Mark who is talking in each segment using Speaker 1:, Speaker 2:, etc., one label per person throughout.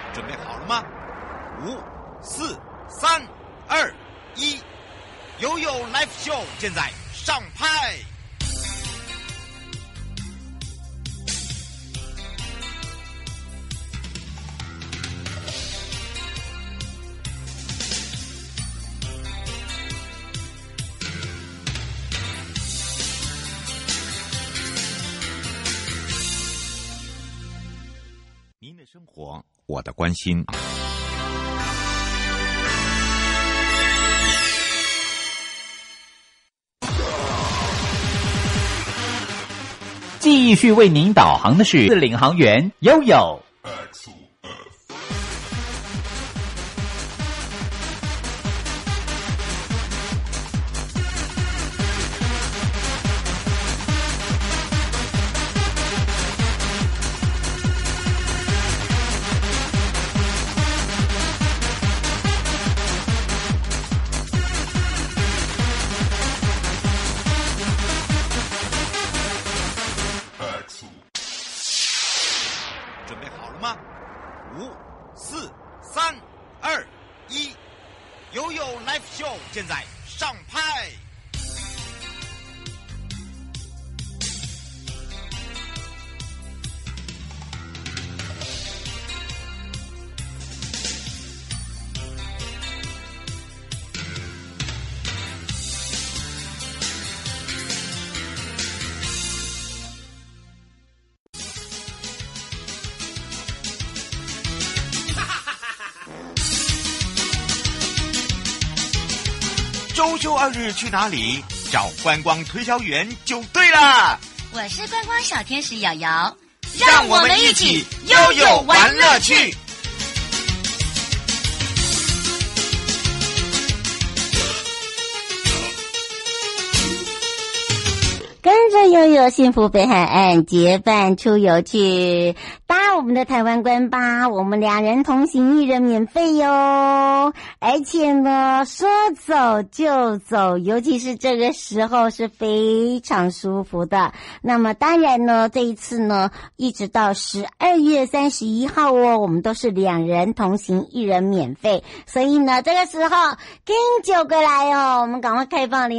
Speaker 1: 准备好了吗？5、4、3、2、1，悠悠 Live Show 现在上拍。您的生活，我的关心。
Speaker 2: 继续为您导航的是领航员悠悠。
Speaker 1: 5、4、3、2、1，悠悠 Live Show 现在上拍。周休2日去哪里？找观光推销员就对了。
Speaker 3: 我是观光小天使瑶瑶，
Speaker 1: 让我们一起悠悠玩乐趣。
Speaker 4: 跟着悠悠幸福北海岸结伴出游去，搭我们的台湾观巴，我们2人同行1人免费哟。而且呢，说走就走，尤其是这个时候是非常舒服的。那么当然呢，这一次呢，一直到12月31号哦，我们都是2人同行1人免费。所以呢，这个时候跟9个来哦，我们赶快开放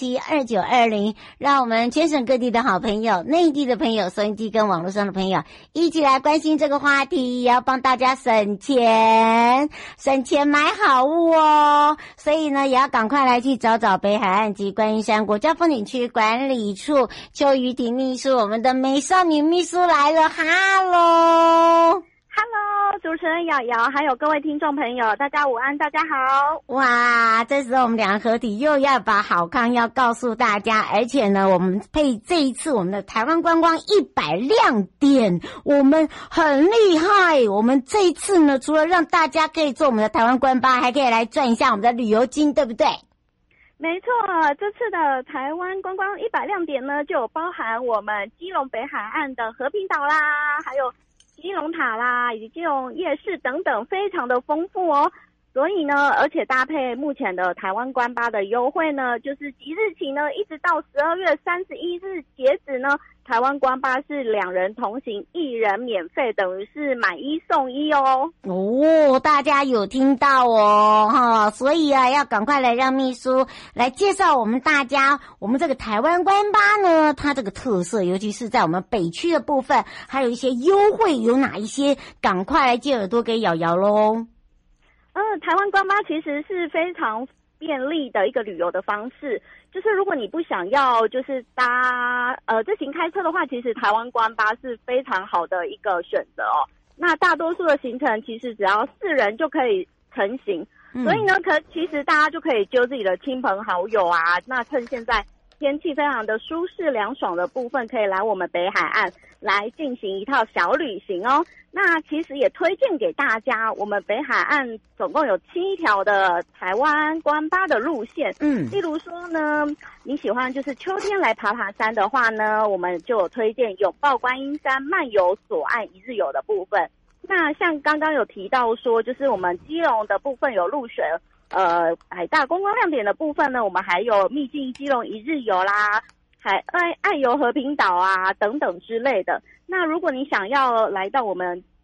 Speaker 4: 02372920，让我们全省各地的好朋友、内地的朋友、收音机跟网络上的朋友一起来关心这个话题，也要帮大家省钱买好物哦。所以呢，也要赶快来去找北海岸及观音山国家风景区管理处邱瑜婷秘书，我们的美少女秘书来了，哈喽。
Speaker 5: Hello， 主持人瑶瑶，还有各位听众朋友，大家午安，大家好。
Speaker 4: 哇，这时候我们2人合体又要把好康要告诉大家，而且呢，我们配这一次我们的台湾观光100亮点，我们很厉害。我们这一次呢，除了让大家可以做我们的台湾观巴，还可以来赚一下我们的旅游金，对不对？
Speaker 5: 没错，这次的台湾观光100亮点呢，就有包含我们基隆北海岸的和平岛啦，还有基隆塔啦，以及基隆夜市等等，非常的丰富哦。所以呢，而且搭配目前的台湾观巴的优惠呢，就是即日起呢，一直到12月31日截止呢，台湾观巴是2人同行1人免费，等于是买1送1哦。
Speaker 4: 哦，大家有听到哦，哈，所以啊，要赶快来让秘书来介绍我们大家，我们这个台湾观巴呢，它这个特色，尤其是在我们北区的部分，还有一些优惠有哪一些？赶快来借耳朵给瑶瑶咯。
Speaker 5: 台湾观巴其实是非常便利的一个旅游的方式，就是如果你不想要就是搭自行开车的话，其实台湾观巴是非常好的一个选择哦。那大多数的行程其实只要4人就可以成行，所以呢，其实大家就可以揪自己的亲朋好友啊，那趁现在天气非常的舒适凉爽的部分，可以来我们北海岸来进行一套小旅行哦。那其实也推荐给大家，我们北海岸总共有7条的台湾观巴的路线。例如说呢，你喜欢就是秋天来爬山的话呢，我们就有推荐拥抱观音山漫游左岸1日游的部分。那像刚刚有提到说，就是我们基隆的部分有入选海大观光亮点的部分呢，我们还有秘境基隆1日游啦，爱游和平岛啊等等之类的。那如果你想要来到我们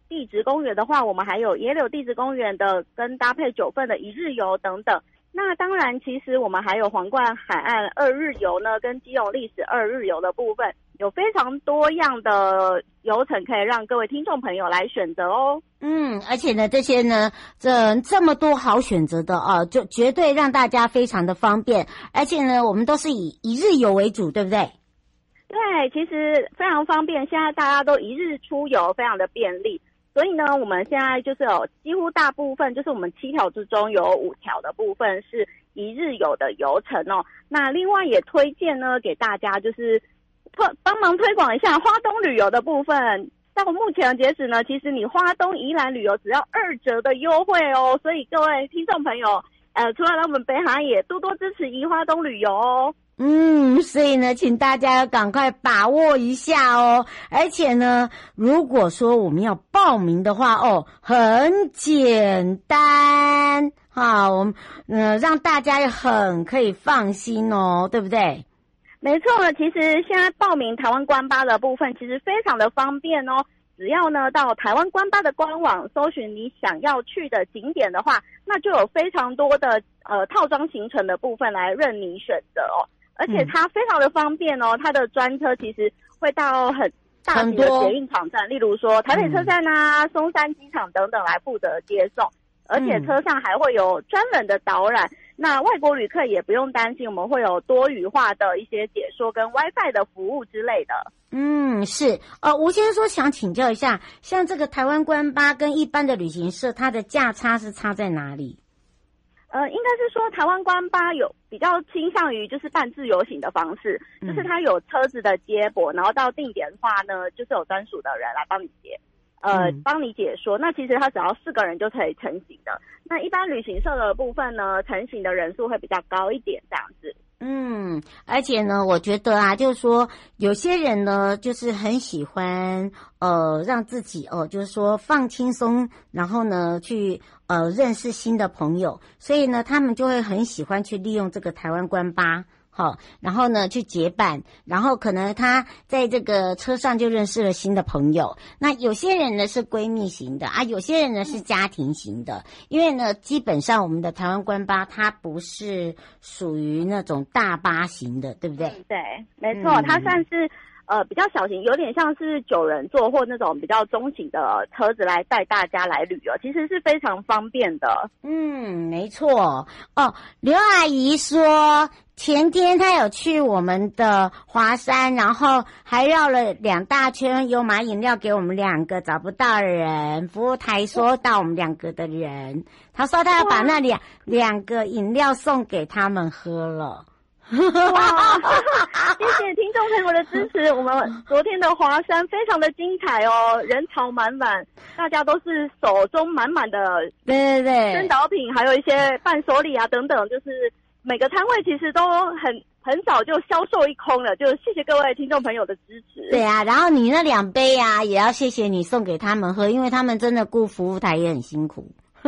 Speaker 5: 地质公园的话，我们还有野柳地质公园的跟搭配9份的1日游等等。那当然，其实我们还有皇冠海岸2日游呢，跟基隆历史2日游的部分，有非常多样的游程可以让各位听众朋友来选择哦。
Speaker 4: 而且呢，这些呢，这么多好选择的哦，就绝对让大家非常的方便。而且呢，我们都是以1日游为主，对不对？
Speaker 5: 对，其实非常方便，现在大家都1日出游，非常的便利。所以呢，我们现在就是有几乎大部分，就是我们7条之中有5条的部分是1日游的游程哦。那另外也推荐呢给大家，就是帮忙推广一下花东旅游的部分。到目前截止呢，其实你花东宜兰旅游只要2折的优惠哦。所以各位听众朋友，除了让我们北海也多多支持宜花东旅游哦。
Speaker 4: 所以呢，请大家要赶快把握一下哦。而且呢，如果说我们要报名的话哦，很简单，好，我们让大家也很可以放心哦，对不对？
Speaker 5: 没错，其实现在报名台湾观巴的部分其实非常的方便哦。只要呢到台湾观巴的官网搜寻你想要去的景点的话，那就有非常多的套装行程的部分来任你选择哦。而且它非常的方便哦，它的专车其实会到很大型的捷运场站，例如说台北车站啊、松山机场等等来负责接送，而且车上还会有专人的导览。那外国旅客也不用担心，我们会有多语化的一些解说跟 WiFi 的服务之类的。
Speaker 4: 是吴先生说想请教一下，像这个台湾观巴跟一般的旅行社，它的价差是差在哪里？
Speaker 5: 应该是说台湾观巴有比较倾向于就是办自由行的方式，就是它有车子的接驳，然后到定点的话呢，就是有专属的人来帮你接，帮你解说。那其实它只要4个人就可以成行的。那一般旅行社的部分呢，成行的人数会比较高一点，这样子。
Speaker 4: 而且呢，我觉得啊，就是说有些人呢，就是很喜欢让自己就是说放轻松，然后呢去认识新的朋友，所以呢，他们就会很喜欢去利用这个台湾观巴。好，然后呢去结伴，然后可能他在这个车上就认识了新的朋友。那有些人呢是闺蜜型的啊，有些人呢是家庭型的。因为呢，基本上我们的台湾观巴它不是属于那种大巴型的，对不对？
Speaker 5: 对，没错，它算是比较小型，有点像是9人座或那种比较中型的车子来带大家来旅游，其实是非常方便的。
Speaker 4: 没错哦。刘阿姨说前天她有去我们的华山，然后还绕了2大圈，有买饮料给我们2个找不到的人，服务台说到我们2个的人，她说她要把那两个饮料送给他们喝了。
Speaker 5: 哇！谢谢听众朋友的支持。我们昨天的华山非常的精彩哦，人潮满满，大家都是手中满满的
Speaker 4: 对
Speaker 5: 宣导品，还有一些伴手礼啊等等，就是每个摊位其实都很早就销售一空了，就谢谢各位听众朋友的支持。
Speaker 4: 对啊，然后你那2杯啊，也要谢谢你送给他们喝，因为他们真的顾服务台也很辛苦。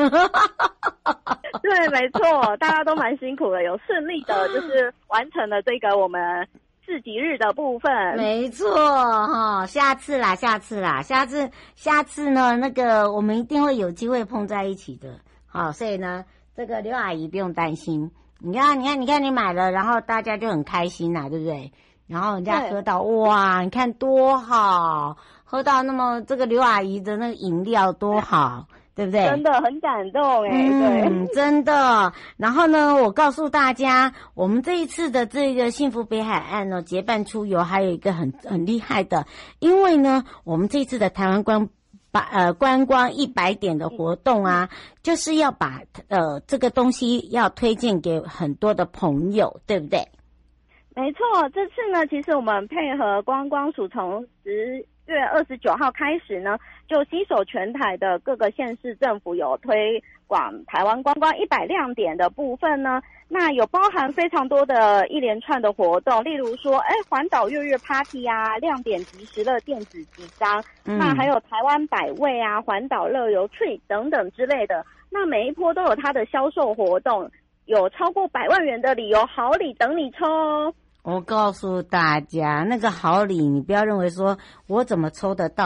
Speaker 5: 对，没错，大家都蛮辛苦的，有顺利的就是完成了这个我们市集日的部分。
Speaker 4: 没错哈，下次下次呢，那个我们一定会有机会碰在一起的。好，所以呢，这个刘阿姨不用担心。你看你买了，然后大家就很开心啦，对不对？然后人家喝到哇，你看多好，喝到那么这个刘阿姨的那个饮料多好。对不对？
Speaker 5: 真的很感动对，
Speaker 4: 真的。然后呢，我告诉大家，我们这一次的这个幸福北海岸呢，结伴出游还有一个很厉害的，因为呢，我们这次的台湾观光100点的活动啊，就是要把这个东西要推荐给很多的朋友，对不对？
Speaker 5: 没错，这次呢，其实我们配合观光署从10月29号开始呢，就携手全台的各个县市政府有推广台湾观光100亮点的部分呢，那有包含非常多的一连串的活动，例如说环岛月月 Party 啊，亮点即时乐电子集章，那还有台湾百味啊，环岛乐游 Trip 等等之类的，那每一波都有它的销售活动，有超过100万元的理由好礼等你抽哦。
Speaker 4: 我告诉大家，那个好礼你不要认为说我怎么抽得到，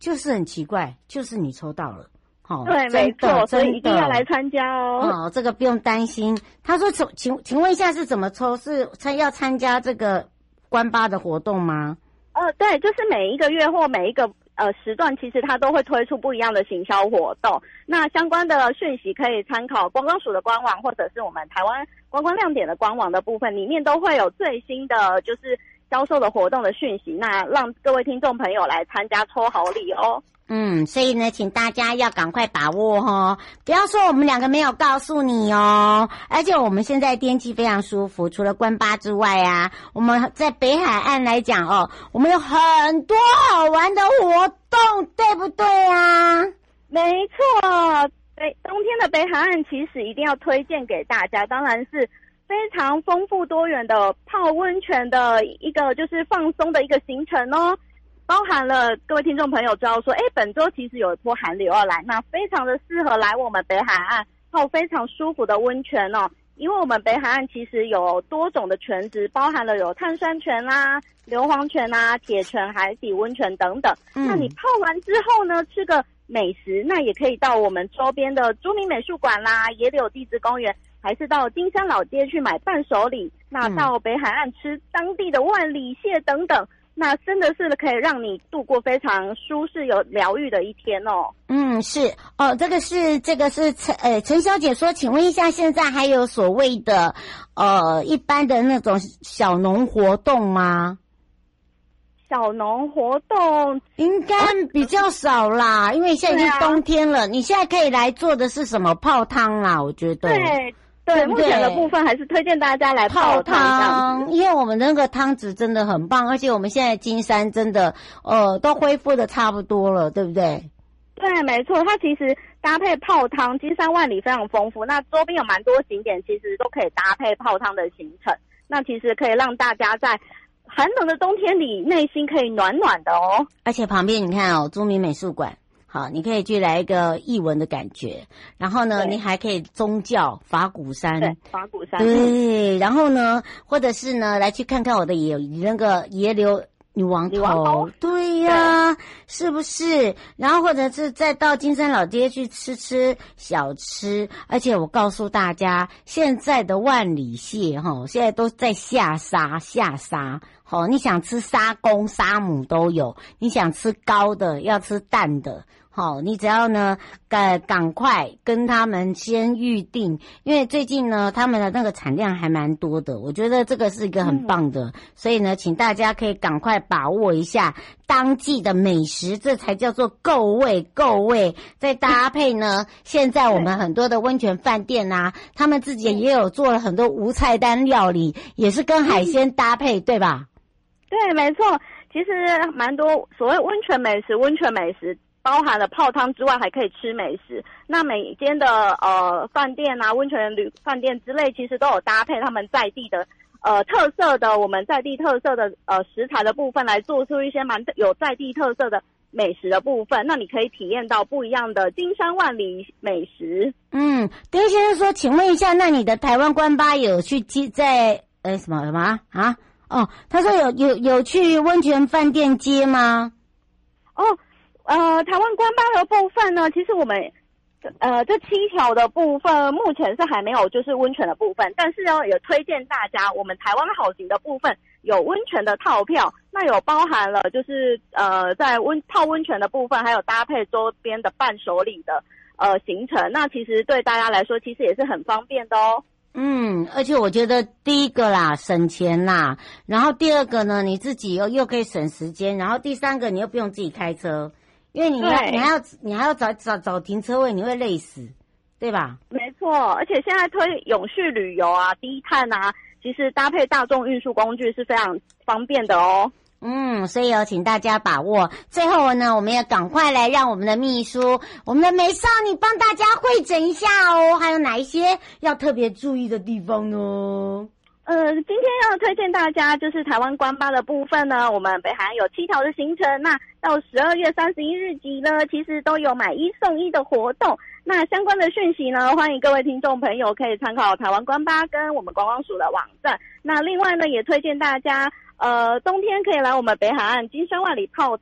Speaker 4: 就是很奇怪，就是你抽到了。哦，
Speaker 5: 对，没错，所以一定要来参加哦。
Speaker 4: 哦，这个不用担心。他说请问一下是怎么抽？是要参加这个关八的活动吗？
Speaker 5: 对，就是每一个月或每一个时段，其实它都会推出不一样的行销活动。那相关的讯息可以参考观光署的官网，或者是我们台湾观光亮点的官网的部分，里面都会有最新的就是销售的活动的讯息。那让各位听众朋友来参加抽好礼哦。
Speaker 4: 所以呢，请大家要赶快把握哦，不要说我们两个没有告诉你哦。而且我们现在天气非常舒服，除了关八之外啊，我们在北海岸来讲哦，我们有很多好玩的活动，对不对啊？
Speaker 5: 没错，冬天的北海岸其实一定要推荐给大家，当然是非常丰富多元的泡温泉的一个就是放松的一个行程哦。包含了各位听众朋友知道说，本周其实有一波寒流要来，那非常的适合来我们北海岸泡非常舒服的温泉哦。因为我们北海岸其实有多种的泉质，包含了有碳酸泉啦、硫磺泉啦、铁泉、海底温泉等等。那你泡完之后呢，吃个美食，那也可以到我们周边的朱明美术馆啦、野柳地质公园，还是到金山老街去买伴手礼。那到北海岸吃当地的万里蟹等等。那真的是可以让你度过非常舒适有疗愈的一天哦。
Speaker 4: 是哦，这个是陈小姐说，请问一下，现在还有所谓的一般的那种小农活动吗？
Speaker 5: 小农活动
Speaker 4: 应该比较少啦，因为现在已经冬天了。你现在可以来做的是什么？泡汤啦，我觉得。
Speaker 5: 对，目前的部分还是推荐大家来泡汤，
Speaker 4: 因为我们那个汤质真的很棒，而且我们现在金山真的都恢复的差不多了，对不对？
Speaker 5: 对，没错，它其实搭配泡汤，金山万里非常丰富，那周边有蛮多景点，其实都可以搭配泡汤的行程，那其实可以让大家在寒冷的冬天里内心可以暖暖的哦。
Speaker 4: 而且旁边你看哦，朱明美术馆。好，你可以去来一个艺文的感觉，然后呢，你还可以宗教法鼓山，
Speaker 5: 对，法鼓山，
Speaker 4: 对，然后呢，或者是呢，来去看看我的那个野柳女王头，对呀，是不是？然后或者是再到金山老街去吃小吃，而且我告诉大家，现在的万里蟹现在都在下杀。你想吃沙公沙母都有，你想吃高的要吃淡的。你只要呢赶快跟他们先预定，因为最近呢他们的那个产量还蛮多的，我觉得这个是一个很棒的，所以呢请大家可以赶快把握一下当季的美食，这才叫做够味。再搭配呢，现在我们很多的温泉饭店啊，他们自己也有做了很多无菜单料理，也是跟海鲜搭配，对吧？
Speaker 5: 对，没错，其实蛮多所谓温泉美食包含了泡汤之外，还可以吃美食。那每一间的饭店啊、温泉饭店之类，其实都有搭配他们在地的特色的我们在地特色的食材的部分，来做出一些蛮有在地特色的美食的部分。那你可以体验到不一样的金山万里美食。
Speaker 4: 丁先生说，请问一下，那你的台湾关八有去在什么啊？他说有去温泉饭店接吗？
Speaker 5: 台湾关八的部分呢，其实我们这7条的部分目前是还没有就是温泉的部分，但是也推荐大家，我们台湾好行的部分有温泉的套票，那有包含了就是在泡温泉的部分，还有搭配周边的伴手礼的行程，那其实对大家来说其实也是很方便的哦。
Speaker 4: 而且我觉得第一个啦省钱啦，然后第二个呢你自己又可以省时间，然后第三个你又不用自己开车，因为你还要找停车位，你会累死，对吧？
Speaker 5: 没错，而且现在推永续旅游啊、低碳啊，其实搭配大众运输工具是非常方便的哦。
Speaker 4: 所以请大家把握。最后呢，我们要赶快来让我们的秘书，我们的美少女帮大家汇整一下哦，还有哪一些要特别注意的地方呢？
Speaker 5: 今天要推荐大家就是台湾关八的部分呢，我们北海岸有7条的行程，那到12月31日起呢，其实都有买1送1的活动。那相关的讯息呢，欢迎各位听众朋友可以参考台湾关八跟我们观光署的网站。那另外呢，也推荐大家冬天可以来我们北海岸金山万里泡汤。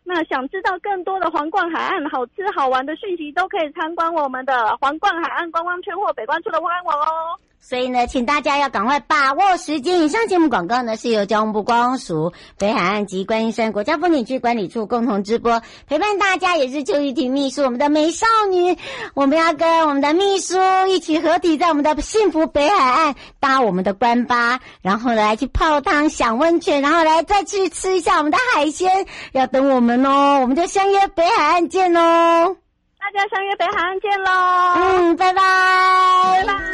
Speaker 5: 那想知道更多的皇冠海岸好吃好玩的讯息，都可以参观我们的皇冠海岸观光圈或北关处的官网哦。
Speaker 4: 所以呢，请大家要赶快把握时间。以上节目广告呢，是由交通部观光署、北海岸及观音山国家风景区管理处共同直播，陪伴大家也是邱玉婷秘书，我们的美少女，我们要跟我们的秘书一起合体，在我们的幸福北海岸搭我们的观巴，然后来去泡汤、享温泉，然后来再去吃一下我们的海鲜，要等我们哦，我们就相约北海岸见哦。
Speaker 5: 大家相约北海岸见喽！
Speaker 4: 拜拜，
Speaker 5: 拜拜。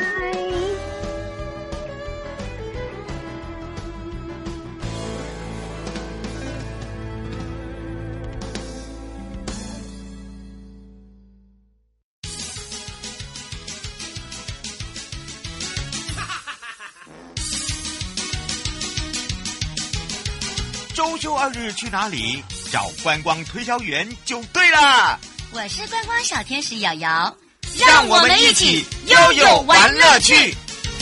Speaker 1: 周休2日去哪里？找观光推销员就对了。
Speaker 3: 我是观光小天使瑶瑶，
Speaker 1: 让我们一起悠悠玩乐趣。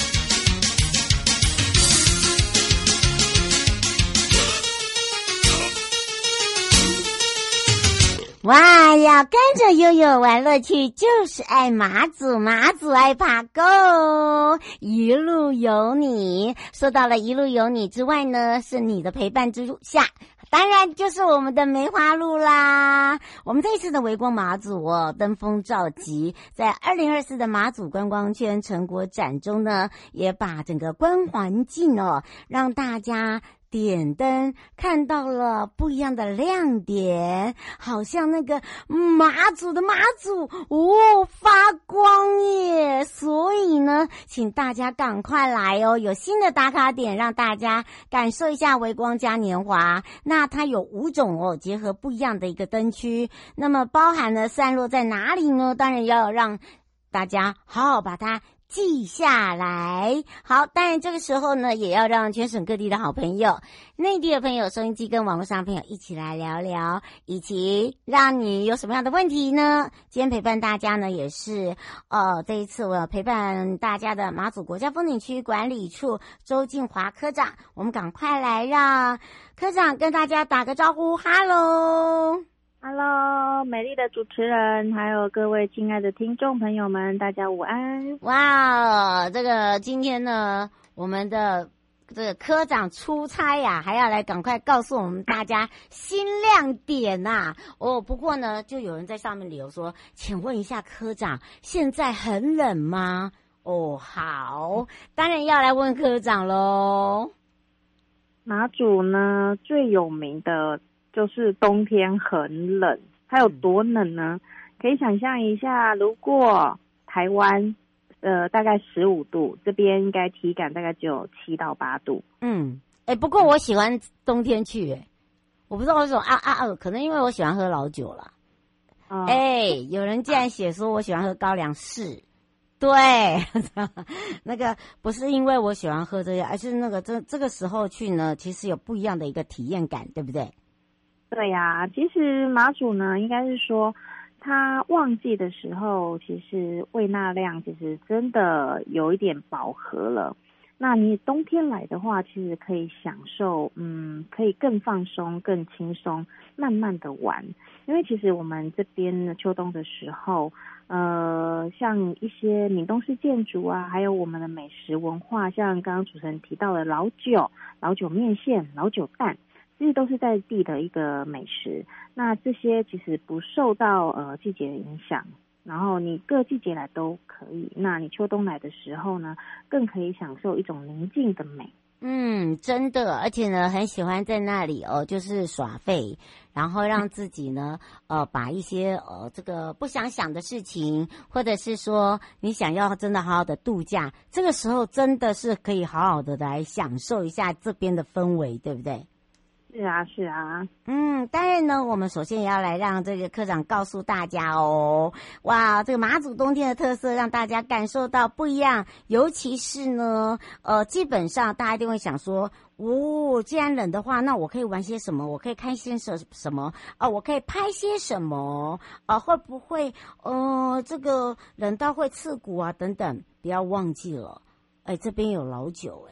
Speaker 4: 哇，要跟着悠悠玩乐趣，就是爱马祖，马祖爱爬够，一路有你。说到了一路有你之外呢，是你的陪伴之下，当然就是我们的梅花鹿啦。我们这一次的微光马祖哦，登峰造极，在2024的马祖观光圈成果展中呢，也把整个观环境哦，让大家点灯看到了不一样的亮点，好像那个马祖的马祖发光耶。所以呢，请大家赶快来哦，有新的打卡点让大家感受一下微光嘉年华。那它有5种哦，结合不一样的一个灯区，那么包含了散落在哪里呢？当然要让大家好好把它记下来。好，当然这个时候呢，也要让全省各地的好朋友、内地的朋友、收音机跟网络上的朋友一起来聊聊，以及让你有什么样的问题呢？今天陪伴大家呢，也是这一次我陪伴大家的马祖国家风景区管理处周静华科长，我们赶快来让科长跟大家打个招呼。哈喽
Speaker 6: Hello， 美丽的主持人，还有各位亲爱的听众朋友们，大家午安！
Speaker 4: 哇，这个今天呢，我们的这个科长出差呀，还要来赶快告诉我们大家新亮点呐。不过呢，就有人在上面留说，请问一下科长，现在很冷吗？好，当然要来问科长喽。
Speaker 6: 马祖呢，最有名的就是冬天很冷，它有多冷呢？可以想象一下，如果台湾大概15度，这边应该体感大概只有7到8度。
Speaker 4: 不过我喜欢冬天去，我不知道为什么可能因为我喜欢喝老酒啦。有人竟然写说我喜欢喝高粱士，对，那个不是因为我喜欢喝这些，而是那个这个时候去呢，其实有不一样的一个体验感，对不对？
Speaker 6: 对呀，其实马祖呢，应该是说它旺季的时候，其实胃纳量其实真的有一点饱和了。那你冬天来的话，其实可以享受，可以更放松、更轻松，慢慢的玩。因为其实我们这边呢，秋冬的时候，像一些闽东式建筑啊，还有我们的美食文化，像刚刚主持人提到的老酒面线、老酒蛋。这些都是在地的一个美食，那这些其实不受到季节的影响，然后你各季节来都可以。那你秋冬来的时候呢，更可以享受一种宁静的美。
Speaker 4: 真的，而且呢，很喜欢在那里就是耍废，然后让自己呢，把一些这个不想想的事情，或者是说你想要真的好好的度假，这个时候真的是可以好好的来享受一下这边的氛围，对不对？
Speaker 6: 是啊。
Speaker 4: 当然呢，我们首先也要来让这个科长告诉大家哦，哇，这个马祖冬天的特色让大家感受到不一样，尤其是呢，基本上大家一定会想说，既然冷的话，那我可以玩些什么？我可以看些什么？我可以拍些什么？会不会这个冷到会刺骨啊？等等，不要忘记了，这边有老酒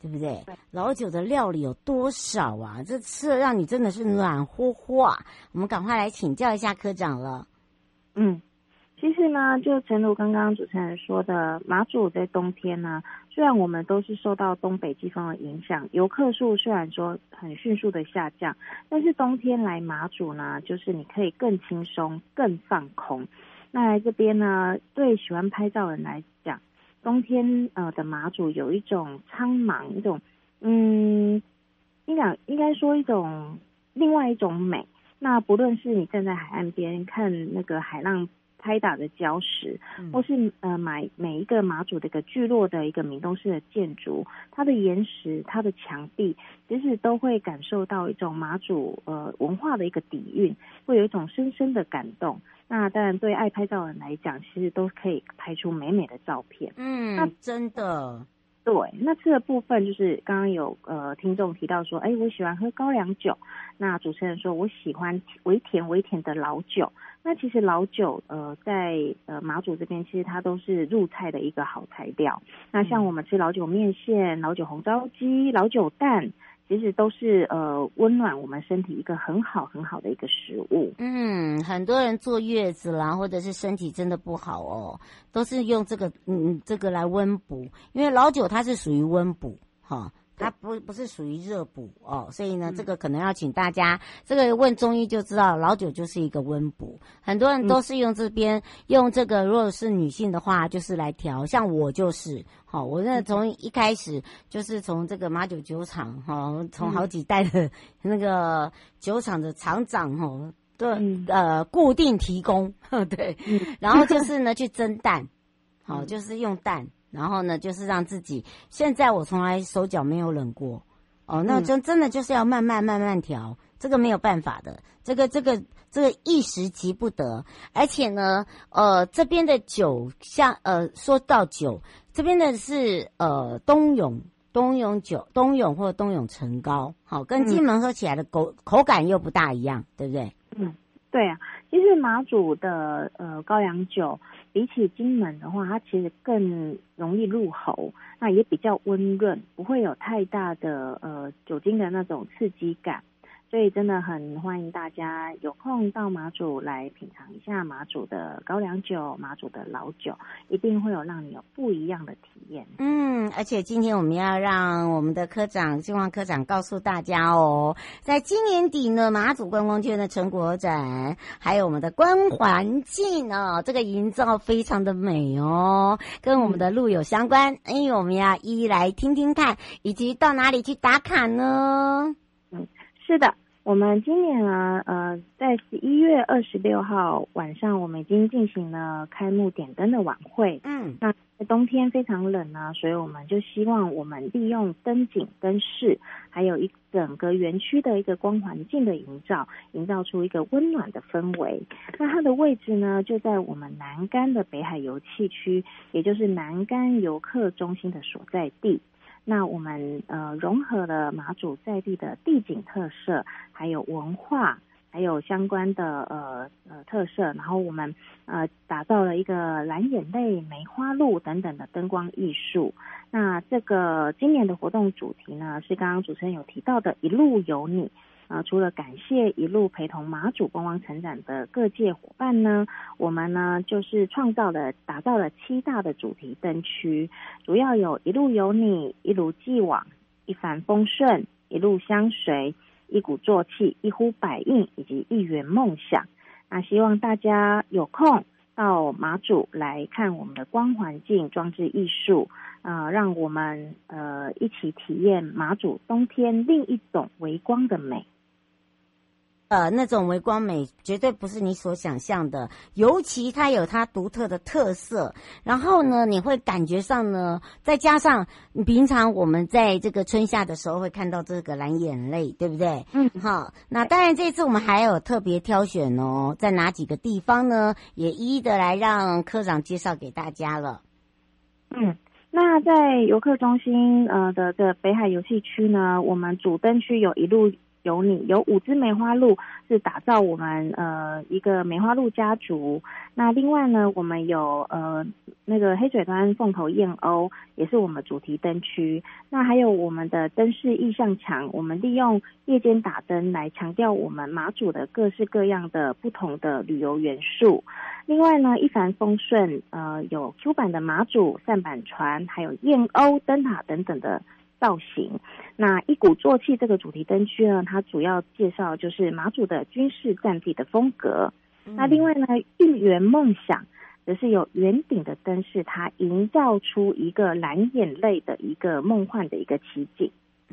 Speaker 4: 对不对？
Speaker 6: 对，
Speaker 4: 老酒的料理有多少啊？这吃了让你真的是暖和和啊！我们赶快来请教一下科长了。
Speaker 6: 其实呢，就诚如刚刚主持人说的，马祖在冬天呢，虽然我们都是受到东北季风的影响，游客数虽然说很迅速的下降，但是冬天来马祖呢，就是你可以更轻松、更放空。那来这边呢，对喜欢拍照的人来讲，冬天的马祖有一种苍茫，一种应该说一种另外一种美。那不论是你站在海岸边看那个海浪拍打的礁石，或是每一个马祖的一个聚落的一个闽东式的建筑，它的岩石、它的墙壁，其实都会感受到一种马祖文化的一个底蕴，会有一种深深的感动。那当然，对爱拍照的人来讲，其实都可以拍出美美的照片。
Speaker 4: 那真的。
Speaker 6: 对，那吃的部分就是刚刚有听众提到说，我喜欢喝高粱酒。那主持人说我喜欢微甜的老酒。那其实老酒在马祖这边，其实它都是入菜的一个好材料。那像我们吃老酒面线、老酒红糟鸡、老酒蛋，其实都是温暖我们身体一个很好的一个食物。
Speaker 4: 很多人坐月子啦，或者是身体真的不好哦，都是用这个来温补，因为老酒它是属于温补哈。它不是属于热补哦，所以呢，这个可能要请大家，这个问中医就知道，老酒就是一个温补。很多人都是用用这个，如果是女性的话，就是来调。像我就是，我那从一开始就是从这个马酒酒厂从好几代的那个酒厂的厂长固定提供，对，然后就是呢去蒸蛋，就是用蛋。然后呢，就是让自己。现在我从来手脚没有冷过，那真的就是要慢慢调，这个没有办法的，这个一时急不得。而且呢，这边的酒像说到酒，这边的是冬泳酒，冬泳或者冬泳陈高，跟金门喝起来的口感又不大一样，对不对？
Speaker 6: 对啊，其实马祖的高粱酒比起金门的话，它其实更容易入喉，那也比较温润，不会有太大的酒精的那种刺激感。所以真的很欢迎大家有空到马祖来品尝一下马祖的高粱酒、马祖的老酒，一定会有让你有不一样的体验。
Speaker 4: 而且今天我们要让我们的金旺科长告诉大家哦，在今年底呢，马祖观光圈的成果展，还有我们的观环境哦，这个营造非常的美哦，跟我们的路有相关。我们要一一来听听看，以及到哪里去打卡呢？
Speaker 6: 是的。我们今年在11月26号晚上，我们已经进行了开幕点灯的晚会。那在冬天非常冷呢，所以我们就希望我们利用灯景、灯饰，还有一整个园区的一个光环境的营造出一个温暖的氛围。那它的位置呢，就在我们南竿的北海游憩区，也就是南竿游客中心的所在地。那我们融合了马祖在地的地景特色，还有文化，还有相关的特色，然后我们打造了一个蓝眼泪、梅花鹿等等的灯光艺术。那这个今年的活动主题呢，是刚刚主持人有提到的一路有你。除了感谢一路陪同马祖观光成长的各界伙伴呢，我们呢就是打造了7大的主题灯区，主要有一路有你、一如既往、一帆风顺、一路相随、一鼓作气、一呼百应以及一圆梦想。那希望大家有空到马祖来看我们的光环境装置艺术，让我们一起体验马祖冬天另一种微光的美。
Speaker 4: 那种微光美绝对不是你所想象的，尤其它有它独特的特色。然后呢，你会感觉上呢，再加上平常我们在这个春夏的时候会看到这个蓝眼泪，对不对？好，那当然这次我们还有特别挑选哦，在哪几个地方呢，也一一的来让科长介绍给大家了。
Speaker 6: 那在游客中心的北海游憩区呢，我们主灯区有一路有你，有5支梅花鹿是打造我们一个梅花鹿家族。那另外呢，我们有那个黑水端凤头燕鸥，也是我们主题灯区。那还有我们的灯饰意象墙，我们利用夜间打灯来强调我们马祖的各式各样的不同的旅游元素。另外呢，一帆风顺，有 Q 版的马祖扇板船，还有燕鸥灯塔等等的造型。那一鼓作气这个主题灯区呢，它主要介绍就是马祖的军事战地的风格。那另外呢，寓园梦想则是有圆顶的灯饰，它营造出一个蓝眼泪的一个梦幻的一个奇景。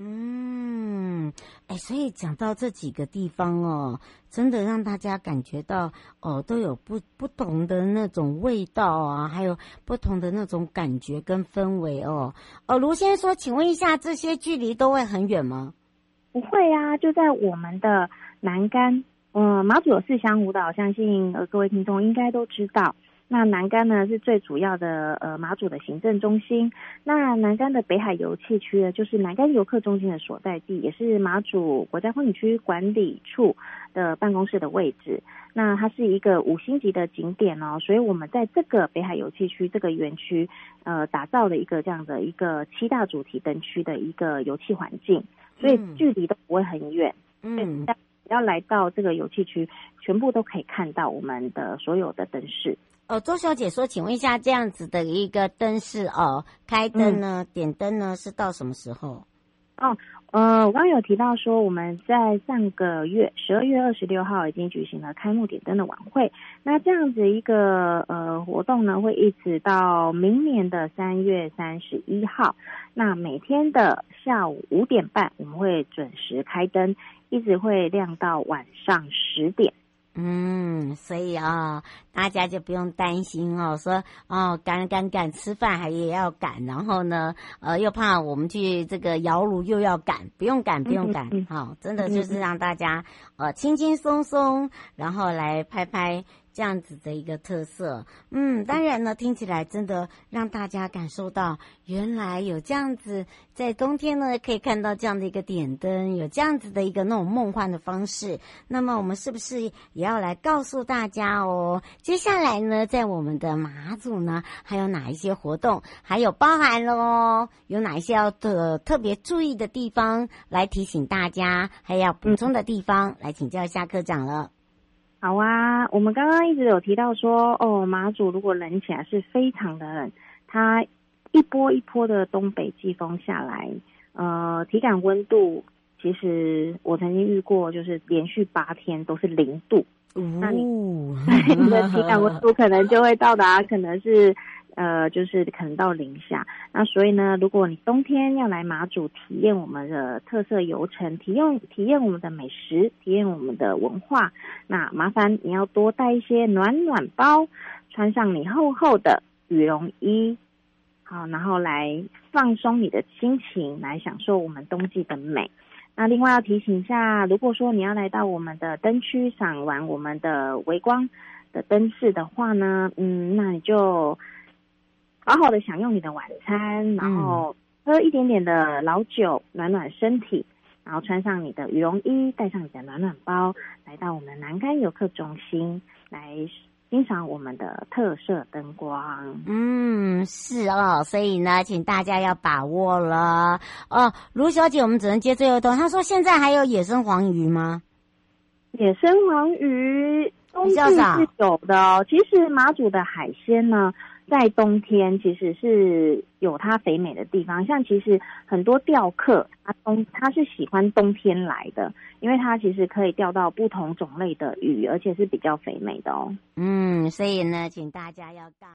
Speaker 4: 所以讲到这几个地方哦，真的让大家感觉到都有不同的那种味道啊，还有不同的那种感觉跟氛围哦。卢先生说，请问一下，这些距离都会很远吗？
Speaker 6: 不会啊，就在我们的南竿。马祖有4乡舞蹈，相信各位听众应该都知道。那南竿呢是最主要的马祖的行政中心。那南竿的北海游憩区呢，就是南竿游客中心的所在地，也是马祖国家风景区管理处的办公室的位置。那它是一个5星级的景点哦，所以我们在这个北海游憩区这个园区打造了一个这样的一个7大主题灯区的一个游憩环境，所以距离都不会很远。只要来到这个游憩区，全部都可以看到我们的所有的灯饰。
Speaker 4: 周小姐说，请问一下，这样子的一个灯饰开灯呢，点灯呢是到什么时候？
Speaker 6: 我刚刚有提到说，我们在上个月12月26号已经举行了开幕点灯的晚会。那这样子一个活动呢，会一直到明年的3月31号。那每天的下午5点半，我们会准时开灯，一直会亮到晚上10点。
Speaker 4: 所以大家就不用担心说赶吃饭还也要赶，然后呢又怕我们去这个窑炉又要赶，不用赶，真的就是让大家轻轻松松，然后来拍拍这样子的一个特色。当然呢，听起来真的让大家感受到原来有这样子在冬天呢可以看到这样的一个点灯，有这样子的一个那种梦幻的方式。那么我们是不是也要来告诉大家接下来呢在我们的马祖呢还有哪一些活动，还有包含有哪一些要特别注意的地方来提醒大家，还要补充的地方来请教一下科长了。
Speaker 6: 好啊，我们刚刚一直有提到说马祖如果冷起来是非常的冷，它一波一波的东北季风下来，体感温度其实我曾经遇过，就是连续8天都是0度。那你的体感温度可能就会到达可能是就是可能到0下。那所以呢，如果你冬天要来马祖体验我们的特色游程，体验我们的美食，体验我们的文化，那麻烦你要多带一些暖暖包，穿上你厚厚的羽绒衣，好，然后来放松你的心情，来享受我们冬季的美。那另外要提醒一下，如果说你要来到我们的灯区赏玩我们的微光的灯饰的话呢，那你就好好的享用你的晚餐，然后喝一点点的老酒暖暖身体，然后穿上你的羽绒衣，带上你的暖暖包，来到我们南竿游客中心来欣赏我们的特色灯光。
Speaker 4: 是所以呢请大家要把握了卢小姐，我们只能接最后一通。她说现在还有野生黄鱼吗？
Speaker 6: 野生黄鱼冬季是有的其实马祖的海鲜呢在冬天其实是有它肥美的地方，像其实很多钓客他是喜欢冬天来的，因为它其实可以钓到不同种类的鱼，而且是比较肥美的所
Speaker 4: 以呢请大家要